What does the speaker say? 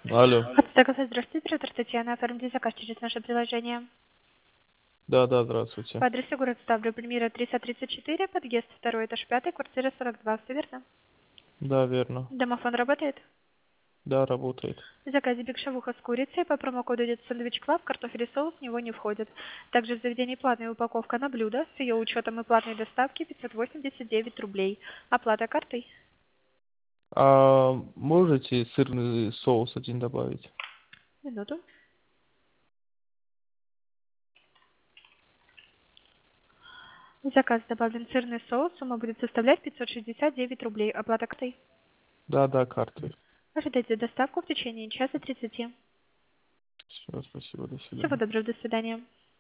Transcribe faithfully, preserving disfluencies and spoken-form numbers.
Алло. Заказать, здравствуйте, оператор Татьяна. Оформите заказ через наше приложение. Да, да, здравствуйте. По адресу город Ставрополь, Мира триста тридцать четыре, подъезд второй этаж пятый, квартира сорок два. Все верно? Да, верно. Домофон работает? Да, работает. В заказе биг-шавуха с курицей по промокоду идет сэндвич клаб, картофель и соус в него не входит. Также в заведении платная упаковка на блюдо с ее учетом и платной доставки пятьсот восемьдесят девять рублей. Оплата картой? А можете сырный соус один добавить? Минуту. В заказ добавлен сырный соус, сумма будет составлять пятьсот шестьдесят девять рублей. Оплата картой? Да, да, картой. Ожидайте доставку в течение часа тридцати. Все, спасибо, до Всего свидания. доброго, до свидания.